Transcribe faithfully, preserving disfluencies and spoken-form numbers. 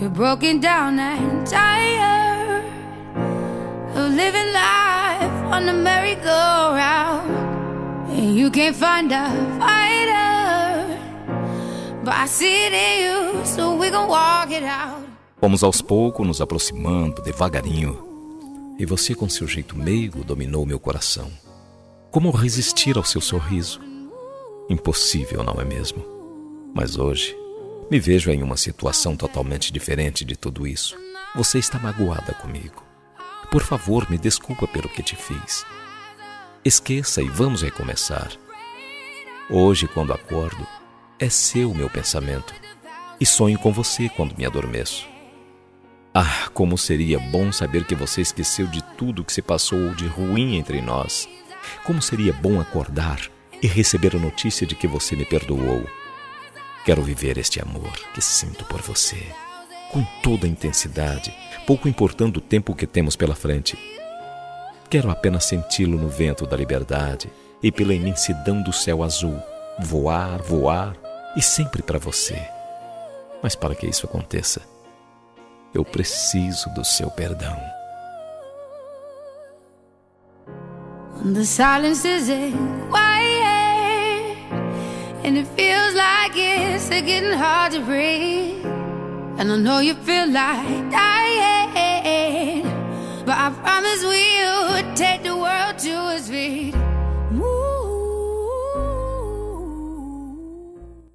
You're broken down and tired of living life on the merry-go-round, and you can't find a fighter, but I see it in you, so we gon' walk it out. Fomos aos poucos nos aproximando devagarinho, e você com seu jeito meigo dominou meu coração. Como resistir ao seu sorriso? Impossível, não é mesmo? Mas hoje me vejo em uma situação totalmente diferente de tudo isso. Você está magoada comigo. Por favor, me desculpa pelo que te fiz. Esqueça e vamos recomeçar. Hoje, quando acordo, é seu meu pensamento, e sonho com você quando me adormeço. Ah, como seria bom saber que você esqueceu de tudo que se passou de ruim entre nós. Como seria bom acordar e receber a notícia de que você me perdoou. Quero viver este amor que sinto por você, com toda a intensidade, pouco importando o tempo que temos pela frente. Quero apenas senti-lo no vento da liberdade e pela imensidão do céu azul, voar, voar e sempre para você. Mas para que isso aconteça, eu preciso do seu perdão. When the silence is quiet and it feels like it's getting hard to breathe, and I know you feel like dying, but I promise we'll take the world to its feet.